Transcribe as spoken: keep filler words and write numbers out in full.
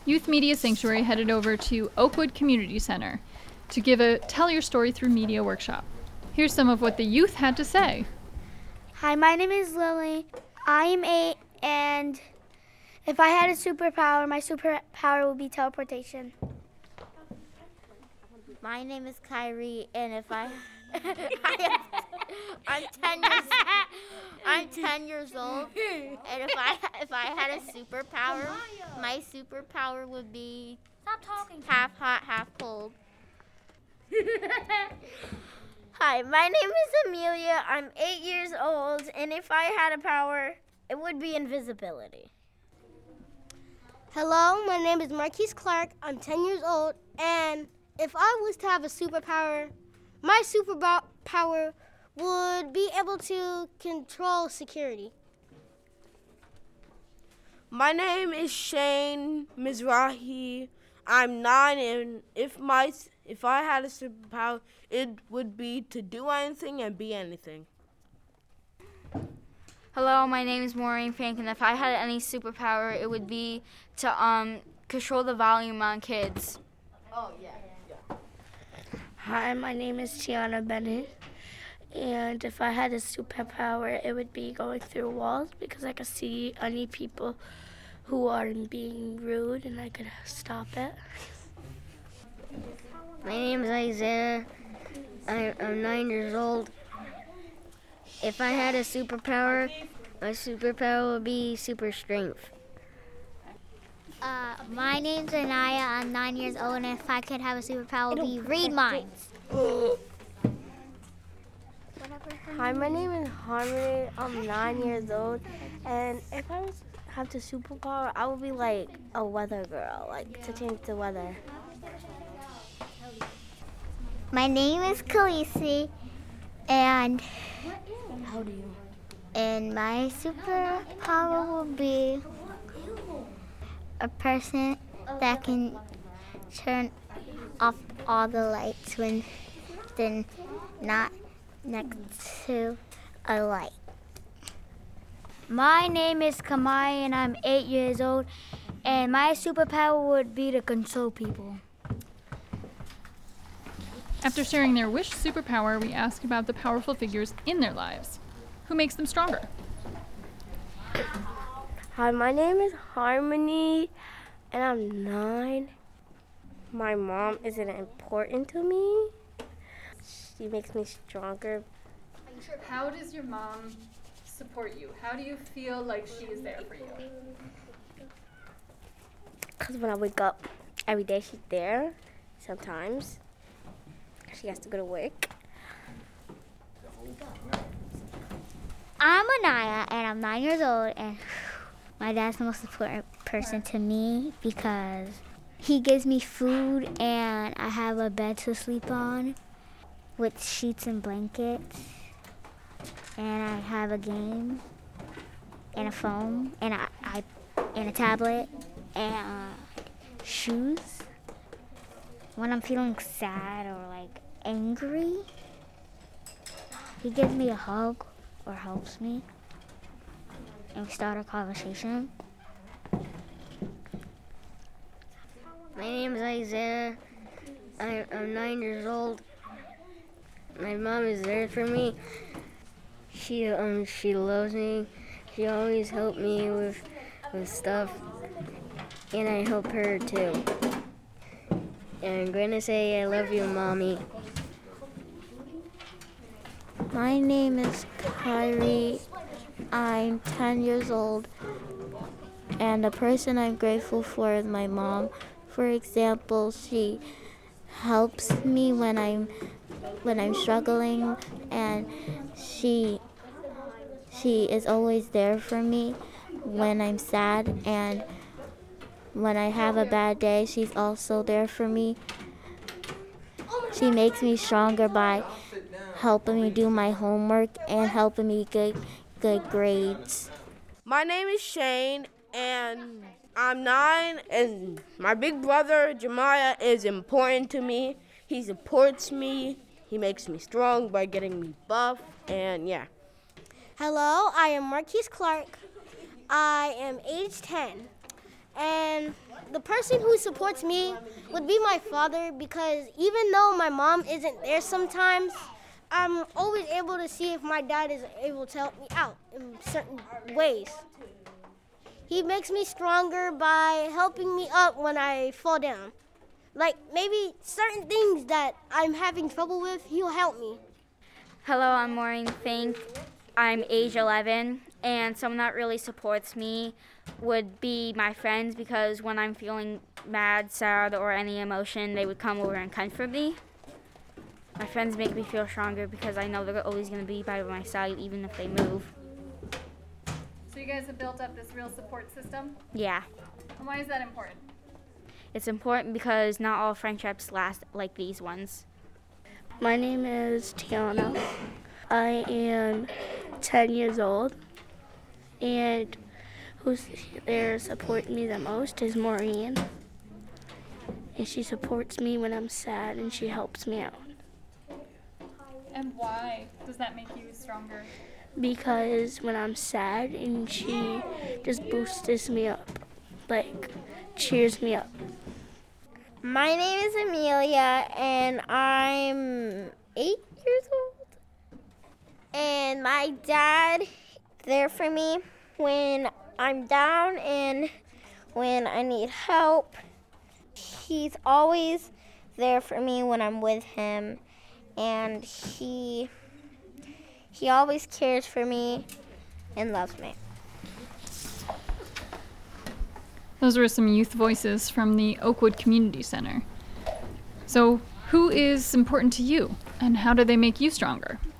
Youth Media Sanctuary headed over to Oakwood Community Center to give a Tell Your Story Through Media workshop. Here's some of what the youth had to say. Hi, my name is Lily. I am eight, and if I had a superpower, my superpower would be teleportation. My name is Kyrie, and if I, I am, I'm ten years, I'm ten years old, and if I if I had a superpower, my superpower would be Stop talking. half hot, half cold. Hi, my name is Amelia. I'm eight years old, and if I had a power, it would be invisibility. Hello, my name is Marquise Clark. I'm ten years old, and if I was to have a superpower, my superpower would be able to control security. My name is Shane Mizrahi. I'm nine, and if my if I had a superpower, it would be to do anything and be anything. Hello, my name is Maureen Fink, and if I had any superpower, it would be to um control the volume on kids. Oh yeah. yeah. Hi, my name is Tiana Bennett, and if I had a superpower, it would be going through walls because I could see any people who are being rude and I could stop it. My name is Isaiah. I, I'm nine years old. If I had a superpower, my superpower would be super strength. Uh, my name's Anaya. I'm nine years old, and if I could have a superpower, it would be read minds. Hi, my name is Harmony. I'm nine years old, and if I was have the superpower, I would be like a weather girl, like to change the weather. My name is Khaleesi, and How do you? and my superpower will be a person that can turn off all the lights when they're not next to a light. My name is Kamai, and I'm eight years old, and my superpower would be to console people. After sharing their wish superpower, we asked about the powerful figures in their lives. Who makes them stronger? Hi, my name is Harmony, and I'm nine. My mom isn't important to me. She makes me stronger. How does your mom support you? How do you feel like she is there for you? Because when I wake up every day, she's there. Sometimes she has to go to work. I'm Anaya, and I'm nine years old, and my dad's the most important person to me because he gives me food, and I have a bed to sleep on with sheets and blankets, and I have a game, and a phone, and a, I, and a tablet, and uh, shoes. When I'm feeling sad or like angry, he gives me a hug or helps me, and we start a conversation. My name is Isaiah. I, I'm nine years old. My mom is there for me. She um she loves me. She always helped me with with stuff, and I help her too. And I'm gonna say I love you, Mommy. My name is Kyrie. I'm ten years old, and the person I'm grateful for is my mom. For example, she helps me when I'm when I'm struggling, and she she is always there for me when I'm sad, and when I have a bad day, she's also there for me. She makes me stronger by helping me do my homework and helping me get good grades. My name is Shane, and I'm nine, and my big brother, Jemiah, is important to me. He supports me. He makes me strong by getting me buff, and yeah. Hello, I am Marquise Clark. I am age ten, And the person who supports me would be my father, because even though my mom isn't there sometimes, I'm always able to see if my dad is able to help me out in certain ways. He makes me stronger by helping me up when I fall down. Like maybe certain things that I'm having trouble with, he'll help me. Hello, I'm Maureen Fink. I'm age eleven, and someone that really supports me would be my friends, because when I'm feeling mad, sad, or any emotion, they would come over and comfort me. My friends make me feel stronger because I know they're always going to be by my side even if they move. So you guys have built up this real support system? Yeah. And why is that important? It's important because not all friendships last like these ones. My name is Tiana. I am ten years old, and who's there supporting me the most is Maureen. And she supports me when I'm sad, and she helps me out. And why does that make you stronger? Because when I'm sad, and she just boosts me up, like cheers me up. My name is Amelia, and I'm eight years old. And my dad is there for me when I'm down and when I need help. He's always there for me when I'm with him, and he he always cares for me and loves me. Those were some youth voices from the Oakwood Community Center. So, who is important to you, and how do they make you stronger?